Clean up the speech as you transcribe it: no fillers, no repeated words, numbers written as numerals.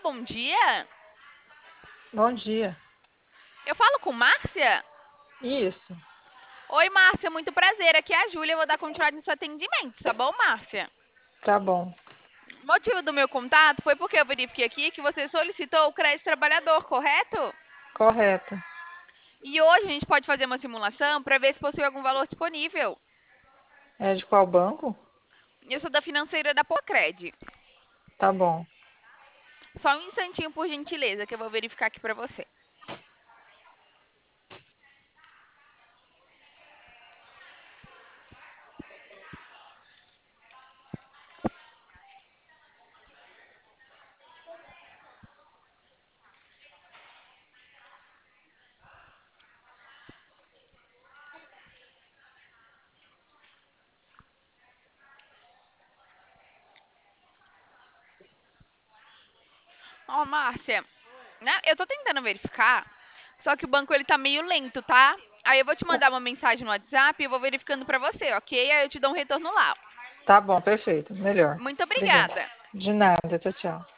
bom dia. Bom dia. Eu falo com Márcia? Isso, Oi, Márcia, muito prazer. Aqui é a Júlia, eu vou dar continuidade no seu atendimento, tá bom, Márcia? tá bom. O motivo do meu contato foi porque eu verifiquei aqui que você solicitou o crédito trabalhador, correto? Correto. E hoje a gente pode fazer uma simulação para ver se possui algum valor disponível. É de qual banco? Eu sou da financeira da Pocred. Tá bom. Só um instantinho, por gentileza, que eu vou verificar aqui para você. Ó, Márcia, né? Eu tô tentando verificar, só que o banco ele tá meio lento, tá? Aí eu vou te mandar uma mensagem no WhatsApp e eu vou verificando pra você, ok? Aí eu te dou um retorno lá. Tá bom, perfeito. Melhor. Muito Obrigada. obrigada. De nada. Tchau, tchau.